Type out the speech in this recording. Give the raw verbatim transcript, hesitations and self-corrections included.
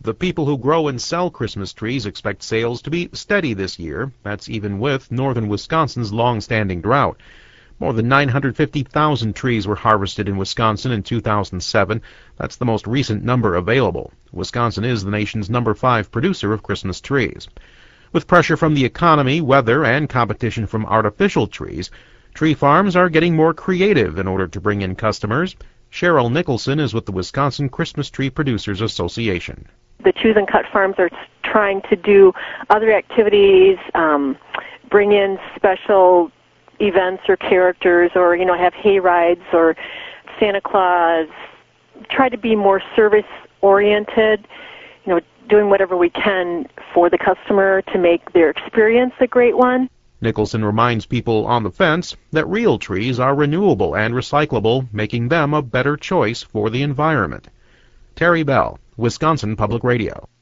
The people who grow and sell Christmas trees expect sales to be steady this year. That's even with northern Wisconsin's long-standing drought. More than nine hundred fifty thousand trees were harvested in Wisconsin in two thousand seven. That's the most recent number available. Wisconsin is the nation's number five producer of Christmas trees. With pressure from the economy, weather, and competition from artificial trees, tree farms are getting more creative in order to bring in customers. Cheryl Nicholson is with the Wisconsin Christmas Tree Producers Association. The Choose and Cut farms are trying to do other activities, um, bring in special events or characters, or, you know, have hay rides or Santa Claus, try to be more service-oriented, you know, doing whatever we can for the customer to make their experience a great one. Nicholson reminds people on the fence that real trees are renewable and recyclable, making them a better choice for the environment. Terry Bell, Wisconsin Public Radio.